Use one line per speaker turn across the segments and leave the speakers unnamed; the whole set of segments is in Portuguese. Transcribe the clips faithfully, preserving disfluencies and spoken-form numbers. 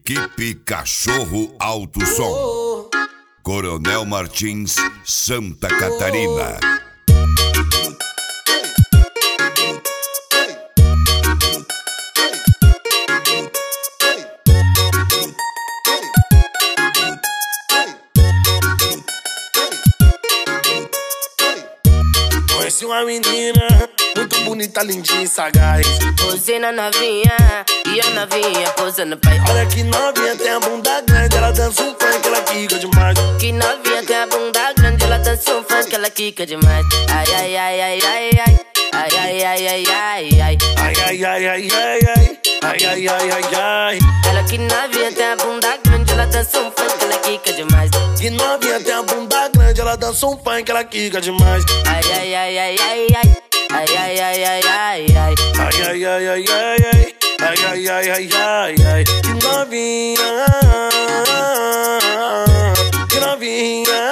Equipe Cachorro Alto Som, Coronel Martins, Santa Catarina.
Conheci uma menina muito bonita, lindinha e sagaz.
Posei na novinha e a novinha posando pai.
Olha que novinha, tem a bunda grande, ela dança um funk, ela quica demais.
Que novinha tem a bunda grande, ela dança um funk, ela quica demais. Ai, ai, ai, ai, ai, ai. Ai, ai, ai, ai, ai, ai.
Ai, ai, ai, ai, ai, ai. Ai, ai, ai, ai, ai.
Ela que novinha tem a bunda grande, ela dança um funk, ela quica demais.
Que novinha tem a bunda grande, ela dança um funk, ela quica demais.
Ai, ai, ai, ai, ai, ai. Ai, ai, ai, ai, ai, ai.
Ai, ai, ai, ai, ai, ai. Ai, ai, ai, ai, ai, ai. Que novinha, que novinha.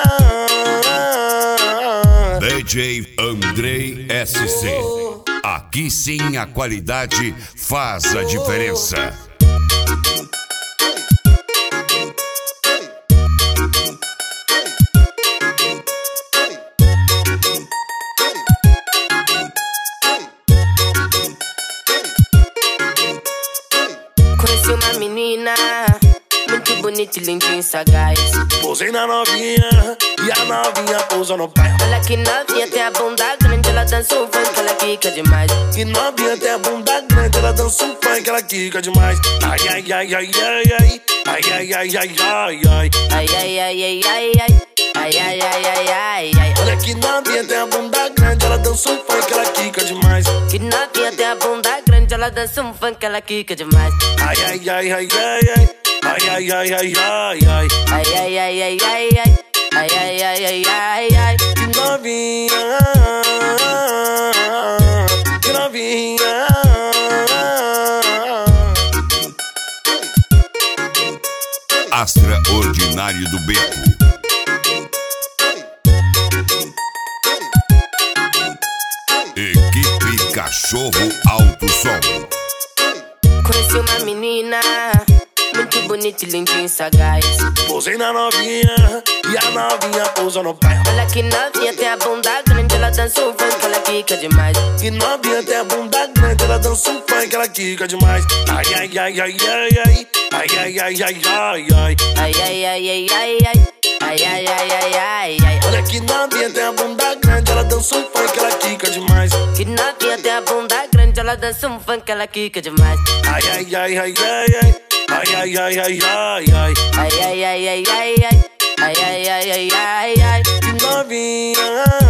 D J Andrei S C. Aqui sim a qualidade faz a diferença.
Conheci uma menina muito bonita e lindinha e sagaz.
Posei na novinha e a novinha pousa no pé.
Olha que novinha tem a bunda grande, ela dança um funk, ela quica demais.
Que novinha tem a bunda grande, ela dança um funk, ela quica demais. Ai, ai, ai, ai, ai, ai. Ai, ai, ai, ai, ai, ai.
Ai, ai, ai, ai, ai, ai. Ai, ai, ai, ai, ai, ai.
Olha que novinha tem a bunda grande, ela dança um funk, ela quica demais.
Que novinha tem a bunda grande, ela dança um funk, ela quica demais.
Ai, ai, ai, ai, ai, ai. Ai, ai, ai, ai, ai, ai.
Ai, ai, ai, ai, ai, ai. Ai, ai, ai, ai, ai, ai.
Que novinha, que novinha.
Extraordinário do Beco. Equipe Cachorro Alto Som.
Conheci uma menina muito bonita e lindinha e sagaz.
Posei na novinha e a novinha pousa no pé.
Olha que novinha tem a bunda grande, ela dança um funk, ela quica demais.
Que novinha tem a bunda grande, ela dança um funk, ela quica demais. Ai, ai, ai, ai, ai, ai. Ai, ai, ai, ai, ai, ai.
Ai, ai, ai, ai, ai, ai. Ai, ai, ai, ai, ai, ai.
Olha que novinha tem a bunda grande, ela dança um funk, ela quica demais.
Que novinha tem a bunda grande, ela dança um funk, ela quica demais.
Ai, ai, ai, ai, ai, ai. Ai, ai, ai, ai, ai, ai.
Ai, ai, ai, ai, ai, ai. Ai, ai, ai, ai, ai, ai.
Que novinha.